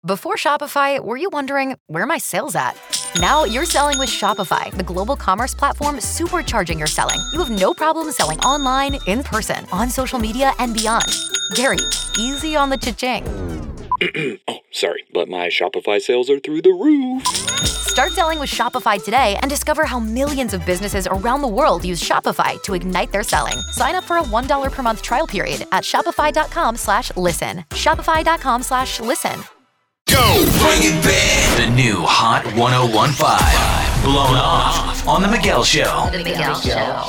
Before Shopify, were you wondering, where are my sales at? Now you're selling with Shopify, the global commerce platform supercharging your selling. You have no problem selling online, in person, on social media, and beyond. Gary, easy on the cha-ching. Oh, sorry, but my Shopify sales are through the roof. Start selling with Shopify today and discover how millions of businesses around the world use Shopify to ignite their selling. Sign up for a $1 per month trial period at shopify.com/listen. Shopify.com/listen. Go! Bring it back! The new Hot 101.5. Blown off on The Miguel Show. The Miguel Show.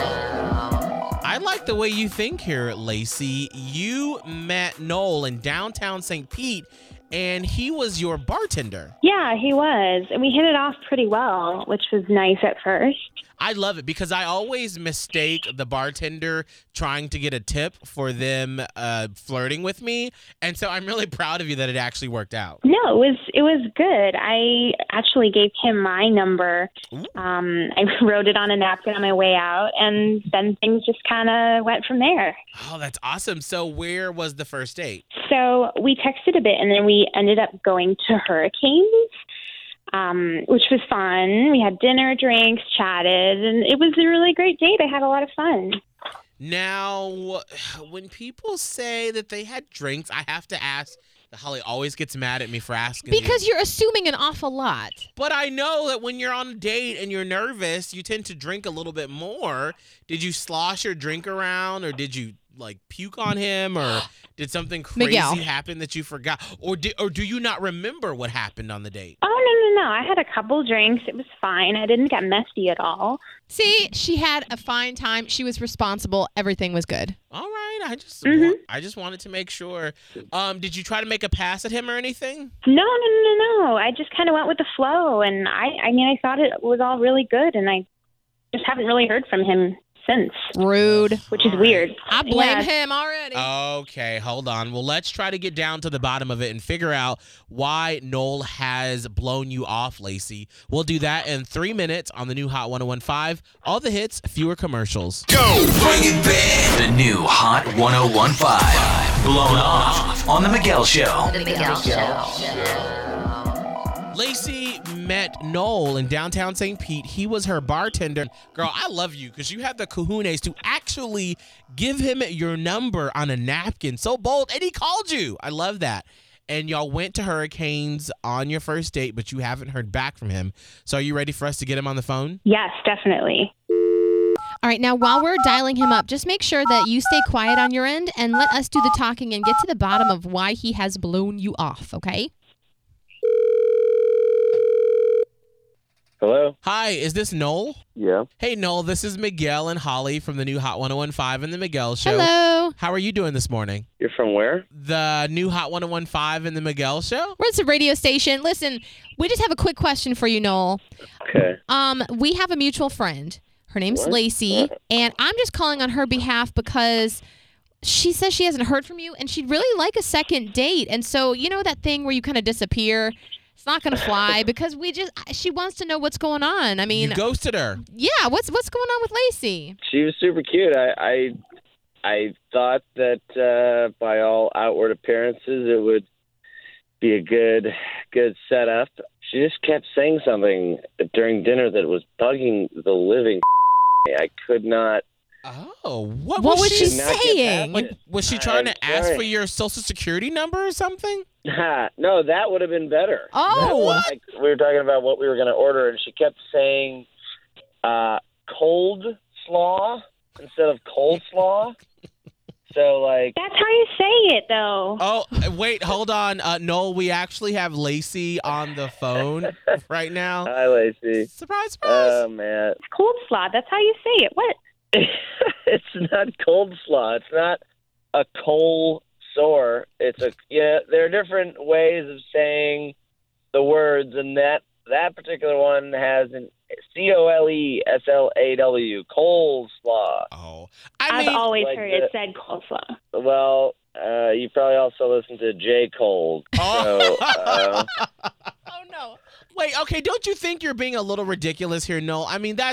I like the way you think here, Lacey. You met Noel in downtown St. Pete, and he was your bartender. Yeah, he was. And we hit it off pretty well, which was nice at first. I love it because I always mistake the bartender trying to get a tip for them flirting with me. And so I'm really proud of you that it actually worked out. No, it was good. I actually gave him my number. I wrote it on a napkin on my way out, and then things just kind of went from there. Oh, that's awesome. So where was the first date? So we texted a bit, and then we ended up going to Hurricanes. Which was fun. We had dinner, drinks, chatted, and it was a really great date. I had a lot of fun. Now, when people say that they had drinks, I have to ask. Holly always gets mad at me for asking. Because you're assuming an awful lot. But I know that when you're on a date and you're nervous, you tend to drink a little bit more. Did you slosh your drink around, or did you puke on him, or did something crazy happen that you forgot, or do you not remember what happened on the date? Oh, no. I had a couple drinks. It was fine. I didn't get messy at all. See, she had a fine time. She was responsible. Everything was good. All right. I just wanted to make sure. Did you try to make a pass at him or anything? No. I just kind of went with the flow, and I thought it was all really good, and I just haven't really heard from him since. Rude. Which is weird. I blame him already. Okay, hold on. Well, let's try to get down to the bottom of it and figure out why Noel has blown you off, Lacey. We'll do that in 3 minutes on the new Hot 101.5. All the hits, fewer commercials. Go! Bring it back! The new Hot 101.5. Blown off on The Miguel Show. The Miguel Show. Lacey met Noel in downtown St. Pete. He was her bartender. Girl, I love you because you have the kahunas to actually give him your number on a napkin. So bold. And he called you. I love that. And y'all went to Hurricanes on your first date, but you haven't heard back from him. So are you ready for us to get him on the phone? Yes, definitely. All right, now while we're dialing him up, just make sure that you stay quiet on your end and let us do the talking and get to the bottom of why he has blown you off, okay? Hello? Hi, is this Noel? Yeah. Hey, Noel, this is Miguel and Holly from the new Hot 101.5 and the Miguel Show. Hello. How are you doing this morning? You're from where? The new Hot 101.5 and the Miguel Show. We're at a radio station. Listen, we just have a quick question for you, Noel. Okay. We have a mutual friend. Her name's What? Lacey, and I'm just calling on her behalf because she says she hasn't heard from you, and she'd really like a second date. And so, you know that thing where you kind of disappear? It's not going to fly because she wants to know what's going on. I mean, You ghosted her. yeah, what's going on with Lacey? She was super cute. I thought that by all outward appearances it would be a good setup. She just kept saying something during dinner that was bugging the living. I could not. Oh, what What was was she Did not get saying? past it. Was she trying to ask sorry. for your social security number or something? No, that would have been better. Oh. We were talking about what we were going to order, and she kept saying cold slaw instead of coleslaw. So, That's how you say it, though. Oh, wait, hold on. Noel, we actually have Lacey on the phone right now. hi, Lacey. Surprise, surprise. Oh, man. It's cold slaw. That's how you say it. What? It's not cold slaw. It's not a coal sore. There are different ways of saying the words, and that particular one has an coleslaw, coleslaw. Oh, I've always like heard it said coleslaw. Well, you probably also listen to J. Cole. Oh. So, Oh, no. Wait, okay, don't you think you're being a little ridiculous here, Noel? I mean, that's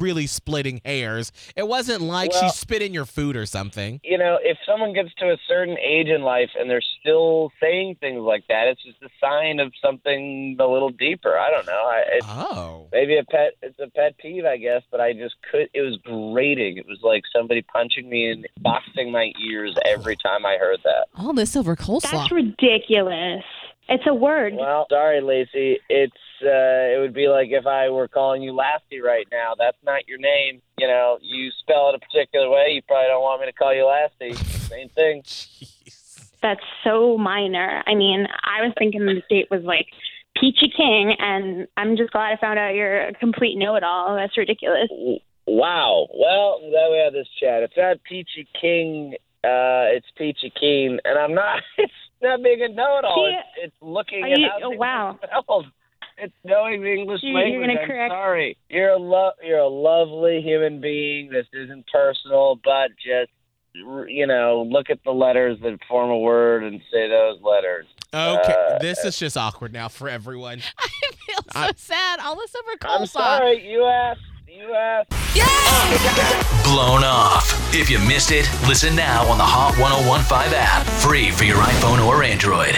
really splitting hairs. It wasn't like she spit in your food or something. You know, if someone gets to a certain age in life and they're still saying things like that, it's just a sign of something a little deeper. I don't know. Maybe it's a pet peeve, I guess, but it was grating. It was like somebody punching me and boxing my ears every time I heard that. All this over coleslaw. That's ridiculous. It's a word. Well, sorry, Lacey. It would be like if I were calling you Lassie right now. That's not your name. You know, you spell it a particular way. You probably don't want me to call you Lassie. Same thing. Jeez. That's so minor. I mean, I was thinking the date was like Peachy King, and I'm just glad I found out you're a complete know-it-all. That's ridiculous. Wow. Well, I'm glad we had this chat. It's not Peachy King. It's Peachy Keen, and I'm not. It's not being a know-it-all. It's looking at how things are spelled. It's knowing the English language. I'm sorry. You're a lovely human being. This isn't personal, but just, you know, look at the letters that form a word and say those letters. Okay, this is just awkward now for everyone. I feel so sad. All this over coleslaw. I'm sorry. You asked. Blown Off. If you missed it, listen now on the Hot 1015 app. Free for your iPhone or Android.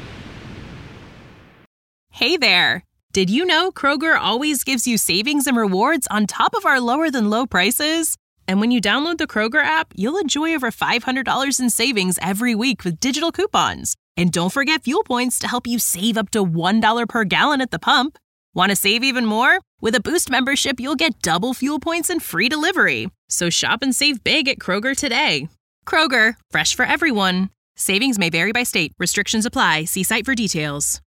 Hey there. Did you know Kroger always gives you savings and rewards on top of our lower than low prices? And when you download the Kroger app, you'll enjoy over $500 in savings every week with digital coupons. And don't forget fuel points to help you save up to $1 per gallon at the pump. Want to save even more? With a Boost membership, you'll get double fuel points and free delivery. So shop and save big at Kroger today. Kroger, fresh for everyone. Savings may vary by state. Restrictions apply. See site for details.